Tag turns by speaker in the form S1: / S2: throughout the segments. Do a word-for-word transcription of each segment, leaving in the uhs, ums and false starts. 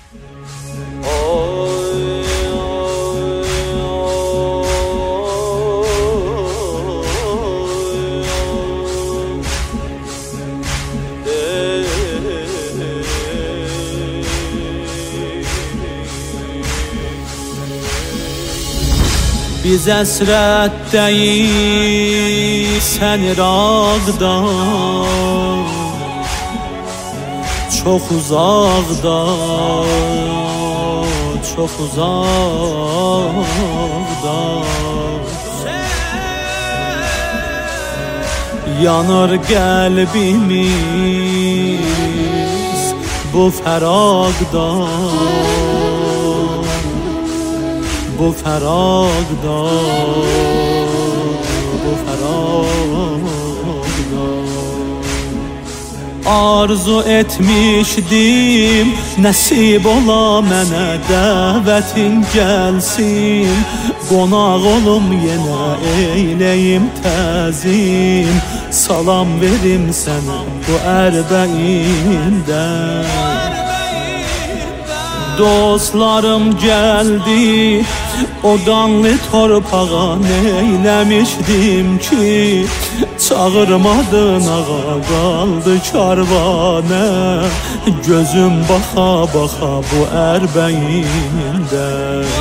S1: Biz əsrətdəyik, sən İraqda, çox uzaqda, çox uzaqda. Yanır qəlbimiz bu fəraqda, bu fəraqda, bu fəraqda. Arzu etmişdim, nəsib ola mənə dəvətin gəlsin, qonaq olum yenə eyləyim təzim, salam verim sənə bu ərbəyində. Dostlarım gəldi, o qanlı torpağa neyləmişdim ki, çağırmadın ağa, qaldı karvanə, gözüm baxa baxa bu ərbəyində.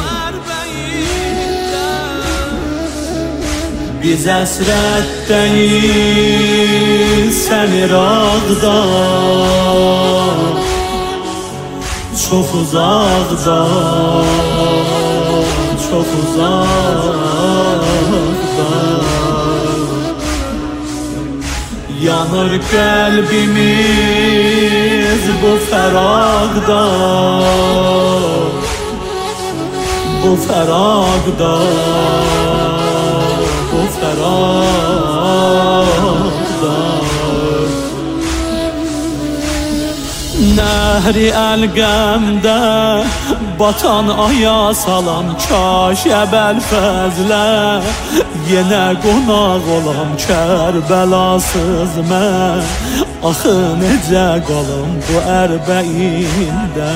S1: Biz əsrətdəyik, sən İraqda, çox uzaqda, çox uzaqda. Yanır qəlbimiz bu fəraqda, bu fəraqda, bu fəraqda. Nəhri əlqəmdə batan aya salam, kaş əbəl fəzlə yenə qonaq olam, Kərbəlasız mən axı necə qalım bu ərbəyində.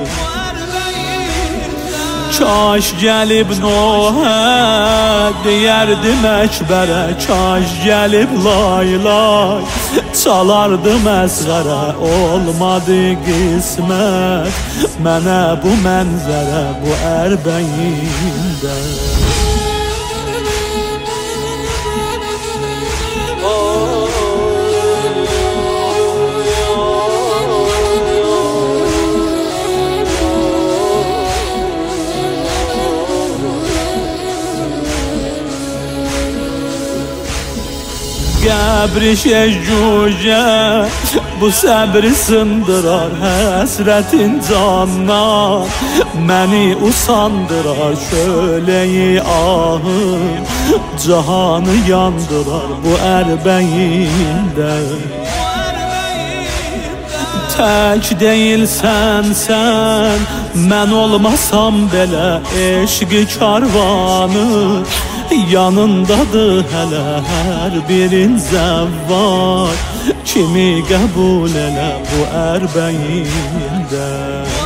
S1: Kaş gəlib Nohə deyərdim Əkbərə, kaş gəlib laylay çalardım əsğərə, olmadı qismət mənə bu mənzərə bu ərbəyində. Qəbri şəccücə bu səbri sındırar, həsrətin candan məni usandırar, şöləyi ahım cahanı yandırar bu ərbəyində. Tək deyilsən sən, mən olmasam belə eşqi karvanı, yanındadır hələ hər birin zəvvar, kimi qəbul elə bu ərbəyində.